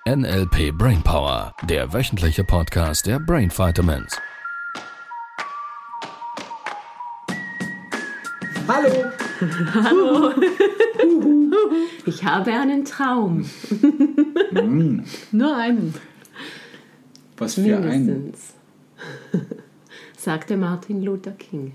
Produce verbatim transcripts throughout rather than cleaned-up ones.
N L P Brainpower, der wöchentliche Podcast der Brain Vitamins. Hallo! Hallo! Ich habe einen Traum. Mm. Nur einen. Was für Mindestens. einen? Sagte Martin Luther King.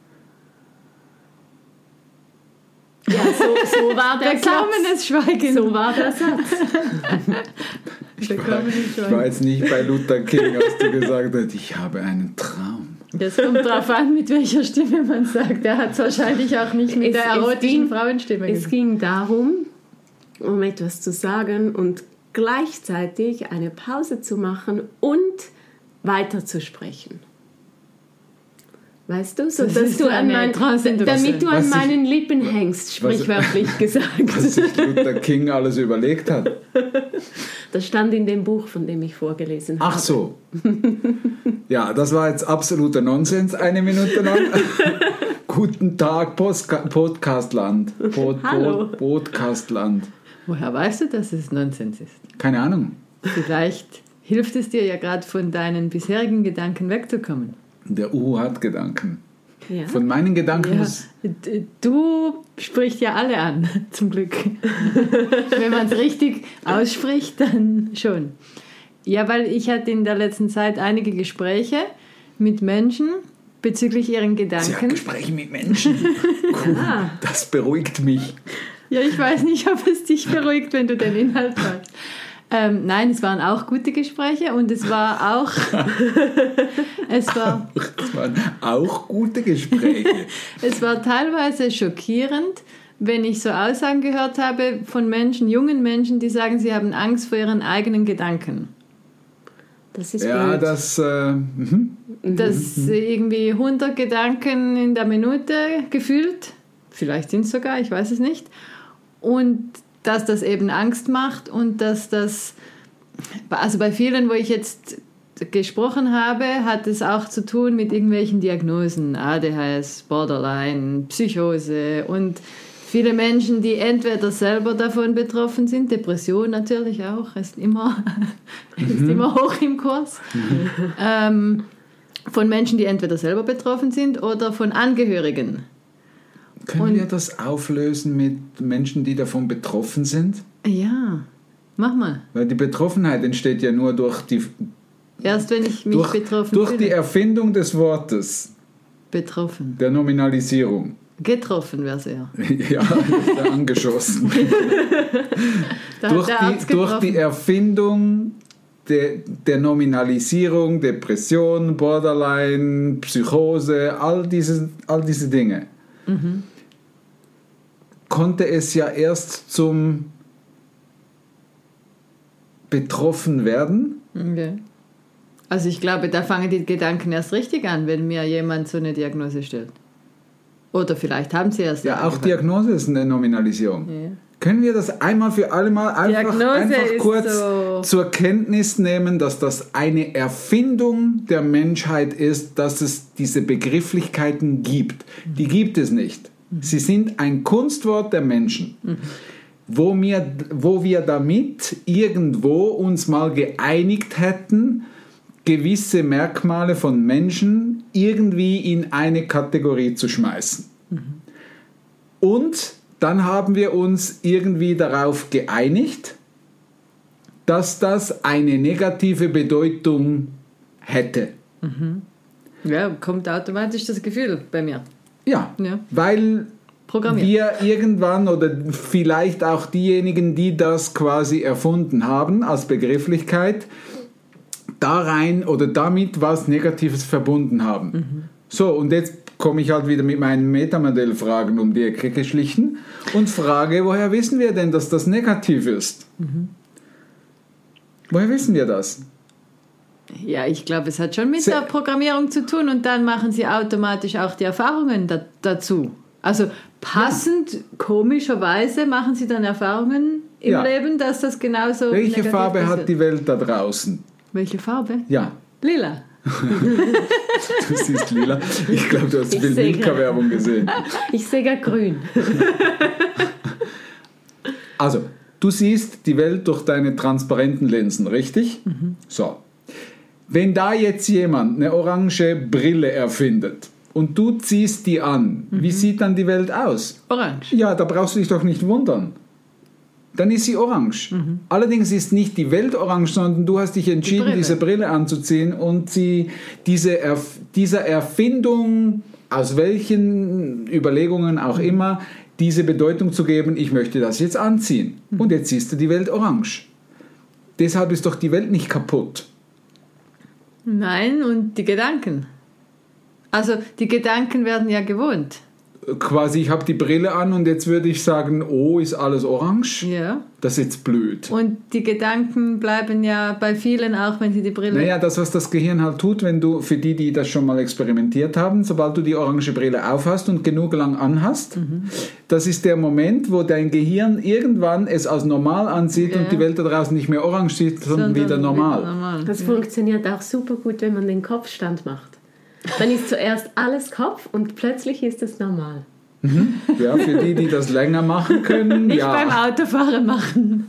Ja, so, so war der, der Satz. Schweigen. So war der Satz. Ich war, ich war jetzt nicht bei Luther King, als du gesagt hast, ich habe einen Traum. Das kommt darauf an, mit welcher Stimme man sagt. Der hat es wahrscheinlich auch nicht mit es, der erotischen Frauenstimme Es ging darum, um etwas zu sagen und gleichzeitig eine Pause zu machen und weiterzusprechen. Weißt du, so, das dass du an mein, damit du an meinen ich, Lippen hängst, sprichwörtlich was, gesagt. Was sich Luther King alles überlegt hat. Das stand in dem Buch, von dem ich vorgelesen habe. Ach so. Ja, das war jetzt absoluter Nonsens, eine Minute lang. Guten Tag, Postka- Podcastland. Pod- Hallo. Pod- Podcastland. Woher weißt du, dass es Nonsens ist? Keine Ahnung. Vielleicht hilft es dir ja gerade von deinen bisherigen Gedanken wegzukommen. Der Uhu hat Gedanken. Ja. Von meinen Gedanken... Ja, du sprichst ja alle an, zum Glück. Wenn man es richtig ausspricht, dann schon. Ja, weil ich hatte in der letzten Zeit einige Gespräche mit Menschen bezüglich ihren Gedanken. Sie hat Gespräche mit Menschen? Cool, ah. Das beruhigt mich. Ja, ich weiß nicht, ob es dich beruhigt, wenn du den Inhalt weißt. Ähm, nein, es waren auch gute Gespräche und es war auch es war es waren auch gute Gespräche. Es war teilweise schockierend, wenn ich so Aussagen gehört habe von Menschen, jungen Menschen, die sagen, sie haben Angst vor ihren eigenen Gedanken. Das ist ja, blöd. das äh, mhm. dass mhm. irgendwie hundert Gedanken in der Minute gefühlt, vielleicht sind es sogar, ich weiß es nicht, und dass das eben Angst macht und dass das, also bei vielen, wo ich jetzt gesprochen habe, hat es auch zu tun mit irgendwelchen Diagnosen, A D H S, Borderline, Psychose und viele Menschen, die entweder selber davon betroffen sind, Depression natürlich auch, ist immer, mhm. ist immer hoch im Kurs, mhm. ähm, von Menschen, die entweder selber betroffen sind oder von Angehörigen. Können und, wir das auflösen mit Menschen, die davon betroffen sind? Ja, mach mal. Weil die Betroffenheit entsteht ja nur durch die... Erst wenn ich mich durch, betroffen Durch fühle. die Erfindung des Wortes. Betroffen. Der Nominalisierung. Getroffen wäre es eher. Ja, ist er angeschossen. durch, die, durch die Erfindung der, der Nominalisierung, Depression, Borderline, Psychose, all diese, all diese Dinge. Mhm. Konnte es ja erst zum betroffen werden. Okay. Also ich glaube, da fangen die Gedanken erst richtig an, wenn mir jemand so eine Diagnose stellt. Oder vielleicht haben sie erst... Ja, auch Diagnose ist eine Nominalisierung. Ja. Können wir das einmal für alle Mal einfach, einfach kurz so zur Kenntnis nehmen, dass das eine Erfindung der Menschheit ist, dass es diese Begrifflichkeiten gibt. Die gibt es nicht. Sie sind ein Kunstwort der Menschen, mhm. wo, wir, wo wir damit irgendwo uns mal geeinigt hätten, gewisse Merkmale von Menschen irgendwie in eine Kategorie zu schmeißen. Mhm. Und dann haben wir uns irgendwie darauf geeinigt, dass das eine negative Bedeutung hätte. Mhm. Ja, kommt automatisch das Gefühl bei mir. Ja, ja. Weil wir irgendwann oder vielleicht auch diejenigen, die das quasi erfunden haben als Begrifflichkeit, da rein oder damit was Negatives verbunden haben. Mhm. So, und jetzt komme ich halt wieder mit meinen Metamodellfragen um die Ecke geschlichen und frage, woher wissen wir denn, dass das negativ ist? Mhm. Woher wissen wir das? Ja, ich glaube, es hat schon mit Se- der Programmierung zu tun und dann machen sie automatisch auch die Erfahrungen da- dazu. Also passend, ja. komischerweise machen sie dann Erfahrungen im ja. Leben, dass das genauso Welche Farbe passiert. Hat die Welt da draußen? Welche Farbe? Ja. Lila. Du siehst lila. Ich glaube, du hast viel Milka-Werbung gesehen. Ich sehe gar grün. Also, du siehst die Welt durch deine transparenten Linsen, richtig? Mhm. So. Wenn da jetzt jemand eine orange Brille erfindet und du ziehst die an, mhm. wie sieht dann die Welt aus? Orange. Ja, da brauchst du dich doch nicht wundern. Dann ist sie orange. Mhm. Allerdings ist nicht die Welt orange, sondern du hast dich entschieden, die Brille. diese Brille anzuziehen und sie diese Erf- dieser Erfindung, aus welchen Überlegungen auch mhm. immer, diese Bedeutung zu geben, ich möchte das jetzt anziehen. Mhm. Und jetzt siehst du die Welt orange. Deshalb ist doch die Welt nicht kaputt. Nein, und die Gedanken. Also die Gedanken werden ja gewohnt. Quasi, ich habe die Brille an und jetzt würde ich sagen, oh, ist alles orange? Ja. Das ist jetzt blöd. Und die Gedanken bleiben ja bei vielen auch, wenn sie die Brille... Naja, das, was das Gehirn halt tut, wenn du, für die, die das schon mal experimentiert haben, sobald du die orange Brille aufhast und genug lang anhast, mhm. das ist der Moment, wo dein Gehirn irgendwann es als normal ansieht ja. und die Welt da draußen nicht mehr orange sieht, sondern, sondern wieder normal. Wieder normal. Das ja. funktioniert auch super gut, wenn man den Kopfstand macht. Dann ist zuerst alles Kopf und plötzlich ist es normal. Mhm. Ja, für die, die das länger machen können. Nicht ja. beim Autofahren machen.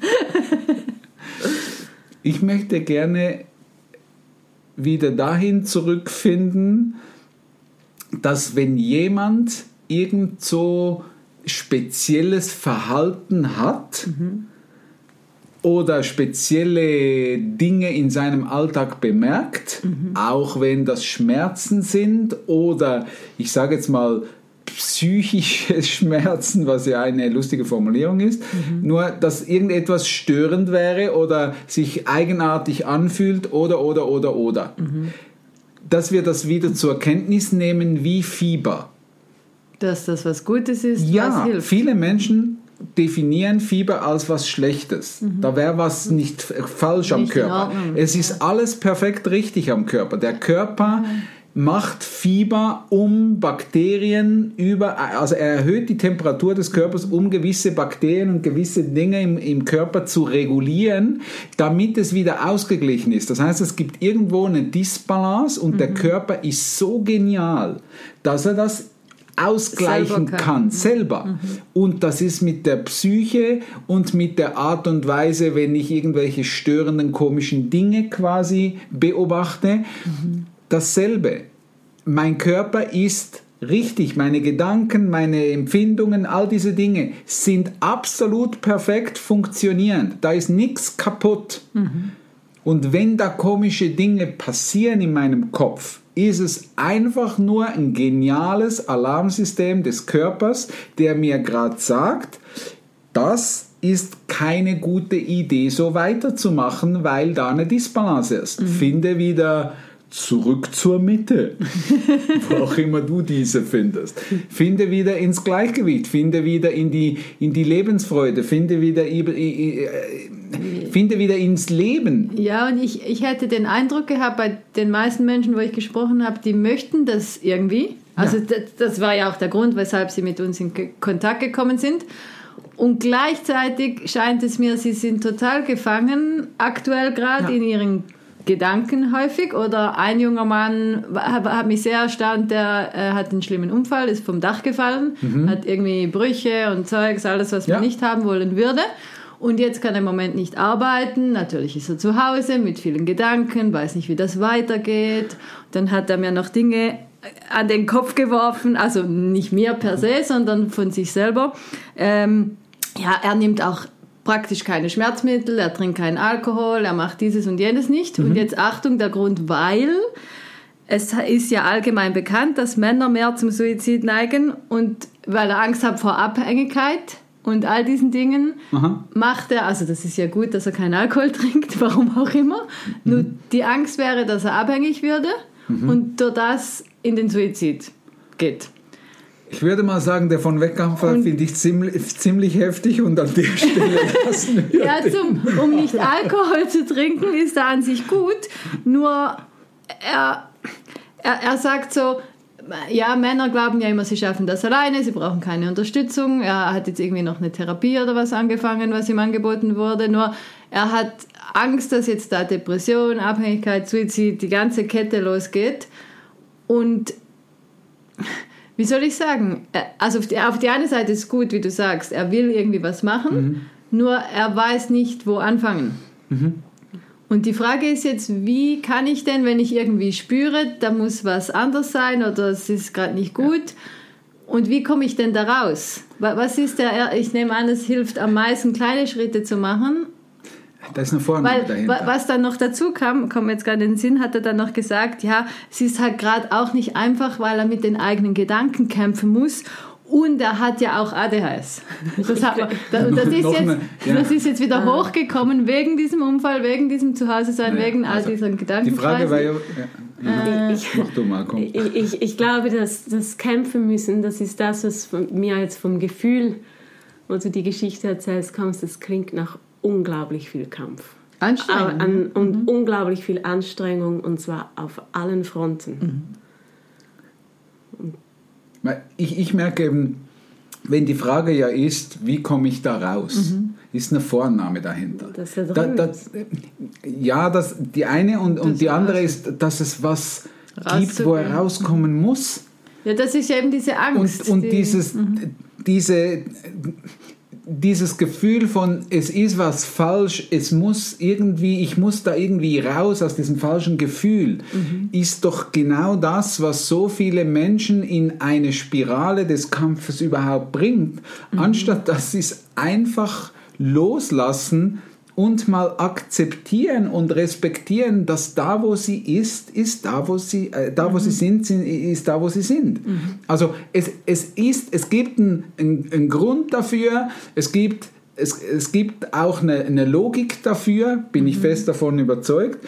Ich möchte gerne wieder dahin zurückfinden, dass wenn jemand irgend so spezielles Verhalten hat, mhm. oder spezielle Dinge in seinem Alltag bemerkt, mhm. auch wenn das Schmerzen sind oder ich sage jetzt mal psychische Schmerzen, was ja eine lustige Formulierung ist, mhm. nur dass irgendetwas störend wäre oder sich eigenartig anfühlt oder, oder, oder, oder. Mhm. Dass wir das wieder zur Kenntnis nehmen wie Fieber. Dass das was Gutes ist, ja, was hilft. Viele Menschen definieren Fieber als was Schlechtes. Mhm. Da wäre was nicht falsch nicht am Körper. Es ist alles perfekt richtig am Körper. Der Körper mhm. macht Fieber, um Bakterien über, also er erhöht die Temperatur des Körpers, um gewisse Bakterien und gewisse Dinge im, im Körper zu regulieren, damit es wieder ausgeglichen ist. Das heißt, es gibt irgendwo eine Disbalance und mhm. der Körper ist so genial, dass er das ausgleichen selber kann, kann selber. Mhm. Und das ist mit der Psyche und mit der Art und Weise, wenn ich irgendwelche störenden, komischen Dinge quasi beobachte, mhm. dasselbe. Mein Körper ist richtig, meine Gedanken, meine Empfindungen, all diese Dinge sind absolut perfekt funktionierend. Da ist nichts kaputt. Mhm. Und wenn da komische Dinge passieren in meinem Kopf, ist es einfach nur ein geniales Alarmsystem des Körpers, der mir gerade sagt, das ist keine gute Idee, so weiterzumachen, weil da eine Disbalance ist. Mhm. Finde wieder zurück zur Mitte, wo auch immer du diese findest. Finde wieder ins Gleichgewicht, finde wieder in die, in die Lebensfreude, finde wieder, finde wieder ins Leben. Ja, und ich, ich hätte den Eindruck gehabt, bei den meisten Menschen, wo ich gesprochen habe, die möchten das irgendwie. Also ja. das, das war ja auch der Grund, weshalb sie mit uns in Kontakt gekommen sind. Und gleichzeitig scheint es mir, sie sind total gefangen, aktuell gerade ja. in ihren Gedanken häufig. Oder ein junger Mann hat mich sehr erstaunt, der äh, hat einen schlimmen Unfall, ist vom Dach gefallen, mhm. hat irgendwie Brüche und Zeugs, alles, was man ja. nicht haben wollen würde. Und jetzt kann er im Moment nicht arbeiten. Natürlich ist er zu Hause mit vielen Gedanken, weiß nicht, wie das weitergeht. Dann hat er mir noch Dinge an den Kopf geworfen, also nicht mir per se, sondern von sich selber. Ähm, ja, er nimmt auch praktisch keine Schmerzmittel, er trinkt keinen Alkohol, er macht dieses und jenes nicht. Mhm. Und jetzt Achtung, der Grund, weil es ist ja allgemein bekannt, dass Männer mehr zum Suizid neigen und weil er Angst hat vor Abhängigkeit und all diesen Dingen, aha. macht er, also das ist ja gut, dass er keinen Alkohol trinkt, warum auch immer, mhm. nur die Angst wäre, dass er abhängig würde mhm. und durch das in den Suizid geht. Ich würde mal sagen, der von Weckkampfer finde ich ziemlich, ziemlich heftig und an der Stelle lassen wir ja, zum, um nicht Alkohol zu trinken, ist er an sich gut, nur er, er, er sagt so, ja, Männer glauben ja immer, sie schaffen das alleine, sie brauchen keine Unterstützung. Er hat jetzt irgendwie noch eine Therapie oder was angefangen, was ihm angeboten wurde, nur er hat Angst, dass jetzt da Depression, Abhängigkeit, Suizid, die ganze Kette losgeht und wie soll ich sagen, also auf die, auf die eine Seite ist gut, wie du sagst, er will irgendwie was machen, mhm. nur er weiß nicht, wo anfangen. Mhm. Und die Frage ist jetzt, wie kann ich denn, wenn ich irgendwie spüre, da muss was anders sein oder es ist gerade nicht gut, ja. und wie komme ich denn da raus? Was ist der, ich nehme an, es hilft am meisten, kleine Schritte zu machen. Da ist eine Vorname dahinter. Was dann noch dazu kam, kommt mir jetzt gerade in den Sinn, hat er dann noch gesagt, ja, es ist halt gerade auch nicht einfach, weil er mit den eigenen Gedanken kämpfen muss. Und er hat ja auch A D H S. Das, hat man, das, das, ist, jetzt, eine, ja. das ist jetzt wieder hochgekommen wegen diesem Unfall, wegen diesem Zuhause-Sein, ja, wegen all also diesen Gedanken. Die Frage war ja... ja. Äh, ich, Mach du mal, komm. Ich, ich, ich glaube, dass das Kämpfen müssen, das ist das, was von mir jetzt vom Gefühl, wo du die Geschichte erzählst, kommst, das klingt nach unglaublich viel Kampf. Anstrengung. An, und mhm. unglaublich viel Anstrengung, und zwar auf allen Fronten. Mhm. Ich, ich merke eben, wenn die Frage ja ist, wie komme ich da raus, mhm. ist eine Vorannahme dahinter. Das ist ja, da, das, ja, das, die eine und, und die andere ist, dass es was gibt, wo er rauskommen muss. Ja, das ist ja eben diese Angst. Und, und die, dieses, mhm. diese... dieses Gefühl von, es ist was falsch, es muss irgendwie, ich muss da irgendwie raus aus diesem falschen Gefühl, mhm. ist doch genau das, was so viele Menschen in eine Spirale des Kampfes überhaupt bringt, mhm. anstatt dass sie es einfach loslassen und mal akzeptieren und respektieren, dass da, wo sie ist, ist da, wo sie, äh, da, wo mhm. sie sind, ist da, wo sie sind. Mhm. Also es, es ist, es gibt einen, einen, einen Grund dafür, es gibt, es, es gibt auch eine, eine Logik dafür, bin mhm. ich fest davon überzeugt.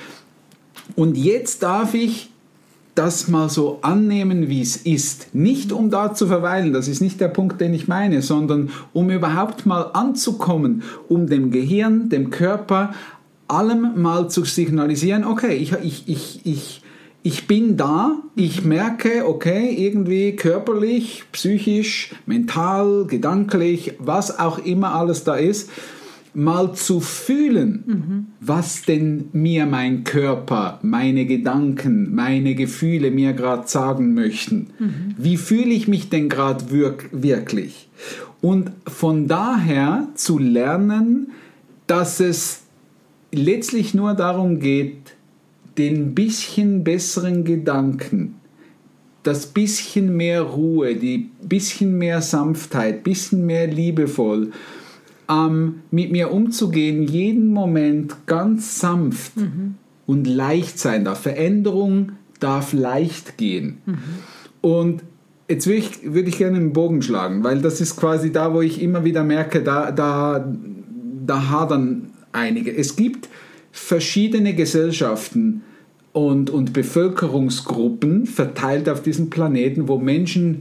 Und jetzt darf ich das mal so annehmen, wie es ist. Nicht um da zu verweilen, das ist nicht der Punkt, den ich meine, sondern um überhaupt mal anzukommen, um dem Gehirn, dem Körper, allem mal zu signalisieren, okay, ich, ich, ich, ich, ich bin da, ich merke, okay, irgendwie körperlich, psychisch, mental, gedanklich, was auch immer alles da ist, mal zu fühlen, mhm. was denn mir mein Körper, meine Gedanken, meine Gefühle mir gerade sagen möchten. Mhm. Wie fühle ich mich denn gerade wirk- wirklich? Und von daher zu lernen, dass es letztlich nur darum geht, den bisschen besseren Gedanken, das bisschen mehr Ruhe, die bisschen mehr Sanftheit, bisschen mehr liebevoll, Ähm, mit mir umzugehen, jeden Moment ganz sanft mhm. und leicht sein darf. Veränderung darf leicht gehen. Mhm. Und jetzt würde ich, würde ich gerne einen Bogen schlagen, weil das ist quasi da, wo ich immer wieder merke, da, da, da hadern einige. Es gibt verschiedene Gesellschaften und, und Bevölkerungsgruppen verteilt auf diesem Planeten, wo Menschen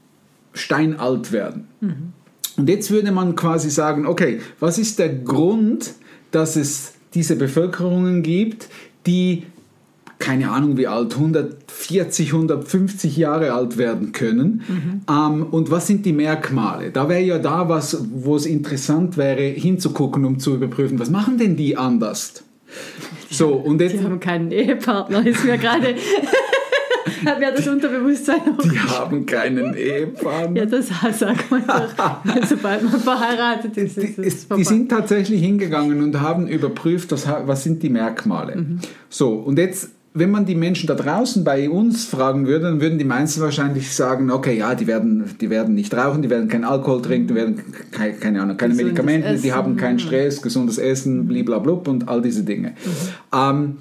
steinalt werden. Mhm. Und jetzt würde man quasi sagen, okay, was ist der Grund, dass es diese Bevölkerungen gibt, die, keine Ahnung wie alt, hundertvierzig, hundertfünfzig Jahre alt werden können? Mhm. Ähm, und was sind die Merkmale? Da wäre ja da was, wo es interessant wäre, hinzugucken, um zu überprüfen, was machen denn die anders? So, und jetzt, die haben keinen Ehepartner, ist mir gerade... Hat mir das Unterbewusstsein auch Die haben keinen Ehepartner. Ja, das sagt man doch. Sobald man verheiratet ist, ist es vorbei. Die sind tatsächlich hingegangen und haben überprüft, was, was sind die Merkmale. Mhm. So, und jetzt, wenn man die Menschen da draußen bei uns fragen würde, dann würden die meisten wahrscheinlich sagen, okay, ja, die werden, die werden nicht rauchen, die werden keinen Alkohol trinken, die werden keine, keine Ahnung, keine gesundes Medikamente, Essen. Die haben keinen Stress, gesundes Essen, blablabla und all diese Dinge. Mhm. Ähm,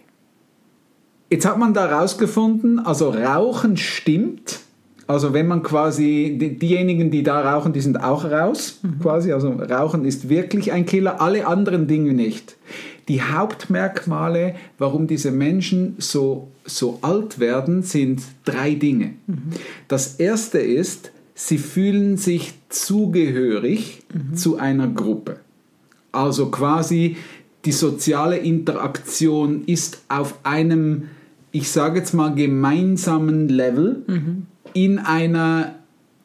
Jetzt hat man da rausgefunden, also Rauchen stimmt. Also wenn man quasi, die, diejenigen, die da rauchen, die sind auch raus. Mhm. Quasi. Also Rauchen ist wirklich ein Killer, alle anderen Dinge nicht. Die Hauptmerkmale, warum diese Menschen so, so alt werden, sind drei Dinge. Mhm. Das erste ist, sie fühlen sich zugehörig mhm. zu einer Gruppe. Also quasi die soziale Interaktion ist auf einem, ich sage jetzt mal, gemeinsamen Level mhm. in einer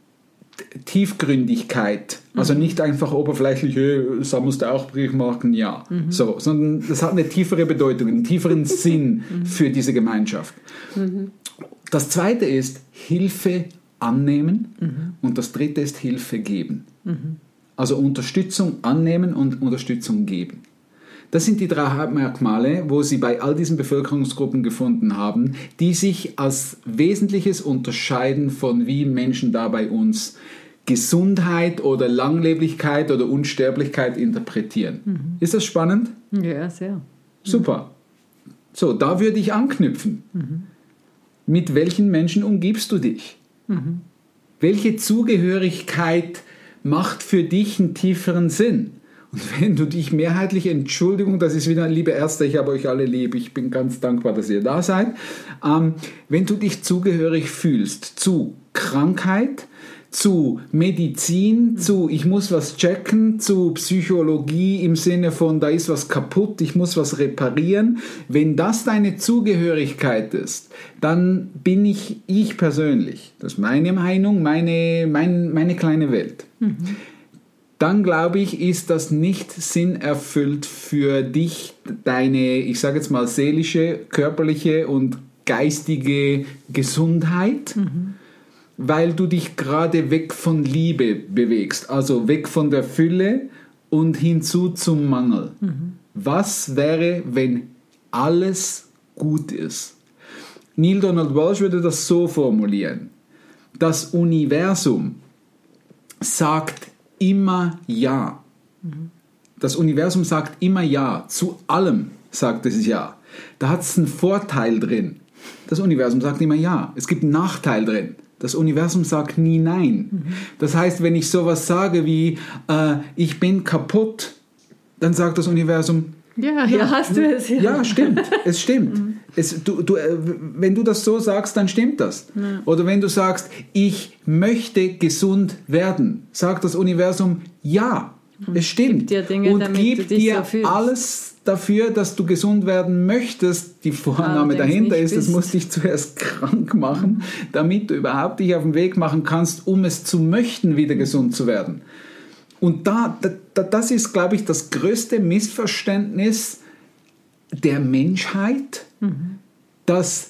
Tiefgründigkeit. Also mhm. nicht einfach oberflächlich, hey, so musst du auch Brief machen, ja. Mhm. So, sondern das hat eine tiefere Bedeutung, einen tieferen Sinn mhm. für diese Gemeinschaft. Mhm. Das zweite ist Hilfe annehmen mhm. und das dritte ist Hilfe geben. Mhm. Also Unterstützung annehmen und Unterstützung geben. Das sind die drei Hauptmerkmale, wo sie bei all diesen Bevölkerungsgruppen gefunden haben, die sich als Wesentliches unterscheiden von wie Menschen da bei uns Gesundheit oder Langleblichkeit oder Unsterblichkeit interpretieren. Mhm. Ist das spannend? Ja, sehr. Super. So, da würde ich anknüpfen. Mhm. Mit welchen Menschen umgibst du dich? Mhm. Welche Zugehörigkeit macht für dich einen tieferen Sinn? Und wenn du dich mehrheitlich, Entschuldigung, das ist wieder, liebe Ärzte, ich habe euch alle lieb, ich bin ganz dankbar, dass ihr da seid. Ähm, wenn du dich zugehörig fühlst zu Krankheit, zu Medizin, zu ich muss was checken, zu Psychologie im Sinne von da ist was kaputt, ich muss was reparieren. Wenn das deine Zugehörigkeit ist, dann bin ich ich persönlich, das ist meine Meinung, meine, mein, meine kleine Welt. Mhm. Dann glaube ich, ist das nicht sinnerfüllt für dich, deine, ich sage jetzt mal, seelische, körperliche und geistige Gesundheit, mhm. weil du dich gerade weg von Liebe bewegst, also weg von der Fülle und hinzu zum Mangel. Mhm. Was wäre, wenn alles gut ist? Neil Donald Walsch würde das so formulieren. Das Universum sagt immer Ja. Mhm. Das Universum sagt immer Ja. Zu allem sagt es Ja. Da hat es einen Vorteil drin. Das Universum sagt immer Ja. Es gibt einen Nachteil drin. Das Universum sagt nie Nein. Mhm. Das heißt, wenn ich sowas sage wie äh, ich bin kaputt, dann sagt das Universum ja, ja, hast du es. Ja, ja stimmt. Es stimmt. Mhm. Es, du, du, äh, wenn du das so sagst, dann stimmt das. Ja. Oder wenn du sagst, ich möchte gesund werden, sagt das Universum ja. Und es stimmt. Gibt dir Dinge, und gibt dir so alles dafür, dass du gesund werden möchtest. Die Vorannahme dahinter ist, es muss dich zuerst krank machen, damit du überhaupt dich auf den Weg machen kannst, um es zu möchten, wieder gesund zu werden. Und da, da, das ist, glaube ich, das größte Missverständnis der Menschheit, mhm. dass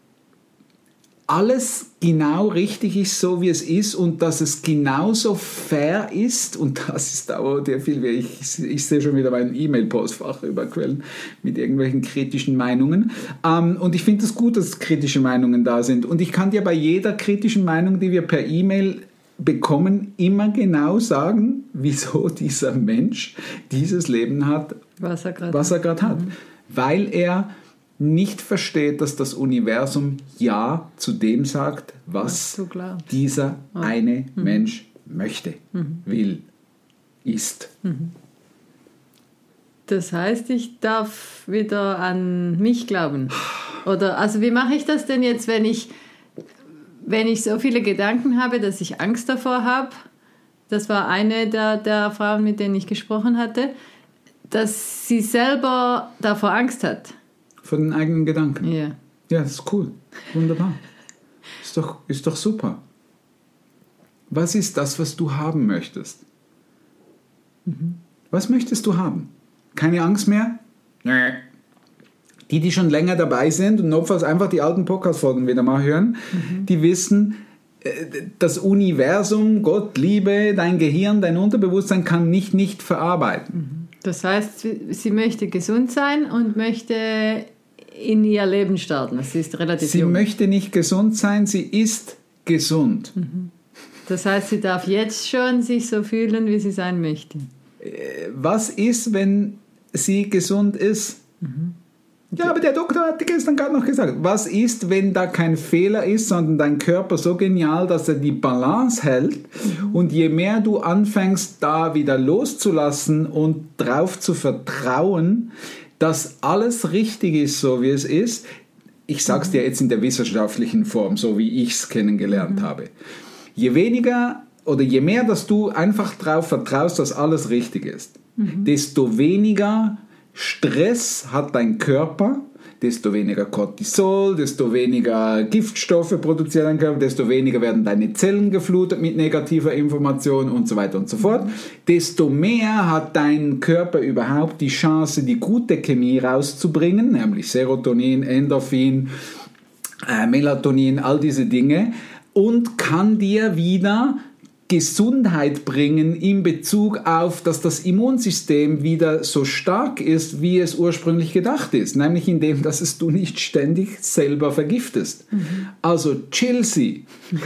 alles genau richtig ist, so wie es ist und dass es genauso fair ist. Und das ist auch der viel, ich, ich sehe schon wieder meinen E-Mail-Postfach überquellen mit irgendwelchen kritischen Meinungen. Ähm, und ich finde es gut, dass kritische Meinungen da sind. Und ich kann dir bei jeder kritischen Meinung, die wir per E-Mail bekommen, immer genau sagen, wieso dieser Mensch dieses Leben hat, was er gerade hat. hat. Mhm. Weil er nicht versteht, dass das Universum Ja zu dem sagt, was dieser oh. eine mhm. Mensch möchte, mhm. will, ist. Mhm. Das heißt, ich darf wieder an mich glauben. Oder, also wie mache ich das denn jetzt, wenn ich Wenn ich so viele Gedanken habe, dass ich Angst davor habe, das war eine der, der Frauen, mit denen ich gesprochen hatte, dass sie selber davor Angst hat. Vor den eigenen Gedanken? Ja. Ja, das ist cool. Wunderbar. Ist doch, ist doch super. Was ist das, was du haben möchtest? Mhm. Was möchtest du haben? Keine Angst mehr? Nee. Die, die schon länger dabei sind und notfalls einfach die alten Podcast-Folgen wieder mal hören, mhm. die wissen, das Universum, Gott, Liebe, dein Gehirn, dein Unterbewusstsein kann nicht nicht verarbeiten. Das heißt, sie möchte gesund sein und möchte in ihr Leben starten. Sie ist relativ Sie jung. möchte nicht gesund sein, sie ist gesund. Mhm. Das heißt, sie darf jetzt schon sich so fühlen, wie sie sein möchte. Was ist, wenn sie gesund ist? Mhm. Ja, aber der Doktor hat gestern gerade noch gesagt, was ist, wenn da kein Fehler ist, sondern dein Körper so genial, dass er die Balance hält mhm. und je mehr du anfängst, da wieder loszulassen und drauf zu vertrauen, dass alles richtig ist, so wie es ist, ich sag's mhm. dir jetzt in der wissenschaftlichen Form, so wie ich es kennengelernt mhm. habe, je weniger oder je mehr, dass du einfach drauf vertraust, dass alles richtig ist, mhm. desto weniger Stress hat dein Körper, desto weniger Cortisol, desto weniger Giftstoffe produziert dein Körper, desto weniger werden deine Zellen geflutet mit negativer Information und so weiter und so fort. Mhm. Desto mehr hat dein Körper überhaupt die Chance, die gute Chemie rauszubringen, nämlich Serotonin, Endorphin, äh, Melatonin, all diese Dinge, und kann dir wieder Gesundheit bringen in Bezug auf, dass das Immunsystem wieder so stark ist, wie es ursprünglich gedacht ist. Nämlich indem, dass es du nicht ständig selber vergiftest. Mhm. Also chill sie.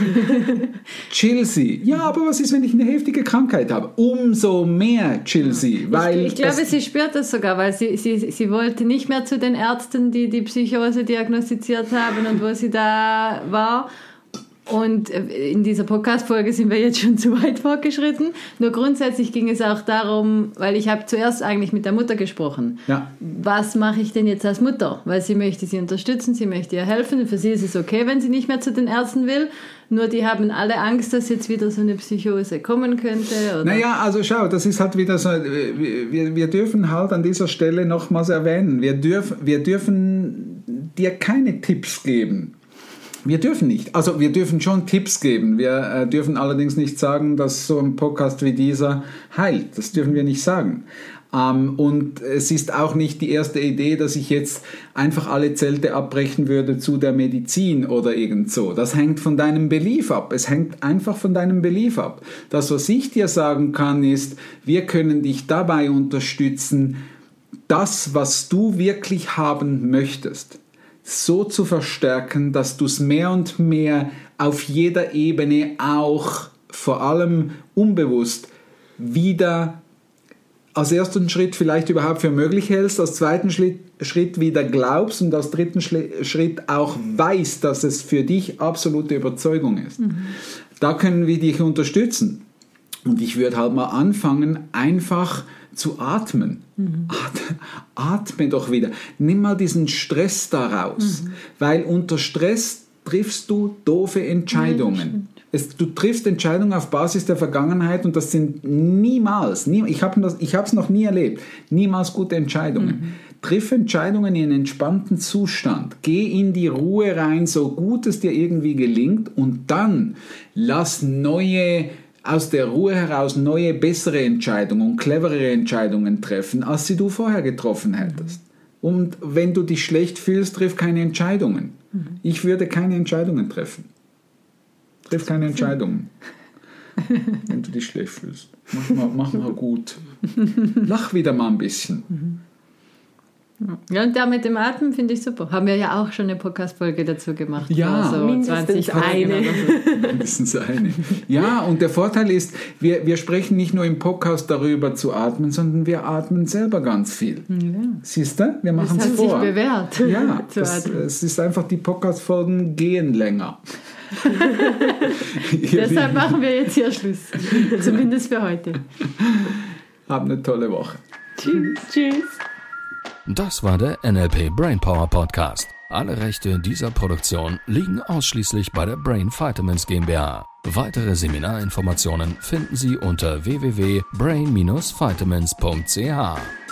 chill sie. Ja, aber was ist, wenn ich eine heftige Krankheit habe? Umso mehr chill sie. Weil ich, ich glaube, sie spürt das sogar, weil sie, sie, sie wollte nicht mehr zu den Ärzten, die die Psychose diagnostiziert haben und wo sie da war. Und in dieser Podcast-Folge sind wir jetzt schon zu weit fortgeschritten. Nur grundsätzlich ging es auch darum, weil ich habe zuerst eigentlich mit der Mutter gesprochen. Ja. Was mache ich denn jetzt als Mutter? Weil sie möchte sie unterstützen, sie möchte ihr helfen. Für sie ist es okay, wenn sie nicht mehr zu den Ärzten will. Nur die haben alle Angst, dass jetzt wieder so eine Psychose kommen könnte. Oder? Naja, also schau, das ist halt wieder so, wir, wir dürfen halt an dieser Stelle nochmals erwähnen, wir, dürf, wir dürfen dir keine Tipps geben. Wir dürfen nicht. Also wir dürfen schon Tipps geben. Wir äh, dürfen allerdings nicht sagen, dass so ein Podcast wie dieser heilt. Das dürfen wir nicht sagen. Ähm, und es ist auch nicht die erste Idee, dass ich jetzt einfach alle Zelte abbrechen würde zu der Medizin oder irgend so. Das hängt von deinem Belief ab. Es hängt einfach von deinem Belief ab. Das, was ich dir sagen kann, ist, wir können dich dabei unterstützen, das, was du wirklich haben möchtest, so zu verstärken, dass du es mehr und mehr auf jeder Ebene auch vor allem unbewusst wieder als ersten Schritt vielleicht überhaupt für möglich hältst, als zweiten Schritt wieder glaubst und als dritten Schritt auch weißt, dass es für dich absolute Überzeugung ist. Mhm. Da können wir dich unterstützen. Und ich würde halt mal anfangen, einfach zu atmen. Mhm. Atme doch wieder. Nimm mal diesen Stress da raus. Mhm. Weil unter Stress triffst du doofe Entscheidungen. Ja, es, du triffst Entscheidungen auf Basis der Vergangenheit und das sind niemals, nie, ich habe es noch nie erlebt, niemals gute Entscheidungen. Mhm. Triff Entscheidungen in entspannten Zustand. Geh in die Ruhe rein, so gut es dir irgendwie gelingt und dann lass neue aus der Ruhe heraus neue, bessere Entscheidungen und cleverere Entscheidungen treffen, als sie du vorher getroffen hättest. Und wenn du dich schlecht fühlst, triff keine Entscheidungen. Mhm. Ich würde keine Entscheidungen treffen. Triff keine Entscheidungen. Wenn du dich schlecht fühlst. Mach mal, mach mal gut. Lach wieder mal ein bisschen. Mhm. Ja, und der mit dem Atmen finde ich super. Haben wir ja auch schon eine Podcast-Folge dazu gemacht. Ja, also mindestens eine. mindestens eine. Ja, und der Vorteil ist, wir, wir sprechen nicht nur im Podcast darüber zu atmen, sondern wir atmen selber ganz viel. Ja. Siehst du? Wir machen es vor. Das hat sich bewährt. Ja, das, es ist einfach, die Podcast-Folgen gehen länger. Deshalb machen wir jetzt hier Schluss. Zumindest für heute. Hab eine tolle Woche. Tschüss. Tschüss. Das war der N L P Brainpower Podcast. Alle Rechte dieser Produktion liegen ausschließlich bei der Brain Vitamins GmbH. Weitere Seminarinformationen finden Sie unter w w w punkt brain dash vitamins punkt c h.